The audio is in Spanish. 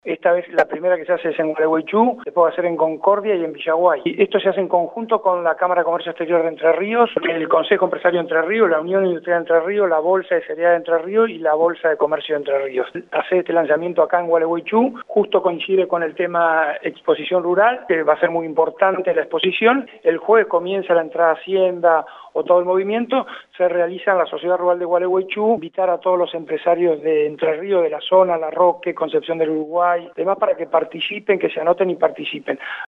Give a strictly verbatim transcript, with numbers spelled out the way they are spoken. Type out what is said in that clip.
Esta vez la primera que se hace es en Gualeguaychú, después va a ser en Concordia y en Villaguay. Y esto se hace en conjunto con la Cámara de Comercio Exterior de Entre Ríos, el Consejo Empresario de Entre Ríos, la Unión Industrial de Entre Ríos, la Bolsa de Cereales de Entre Ríos y la Bolsa de Comercio de Entre Ríos. Hacer este lanzamiento acá en Gualeguaychú justo coincide con el tema exposición rural, que va a ser muy importante la exposición. El jueves comienza la entrada a Hacienda o todo el movimiento, se realiza en la Sociedad Rural de Gualeguaychú, invitar a todos los empresarios de Entre Ríos, de la zona, La Roque, Concepción del Uruguay, demás para que participen, que se anoten y participen.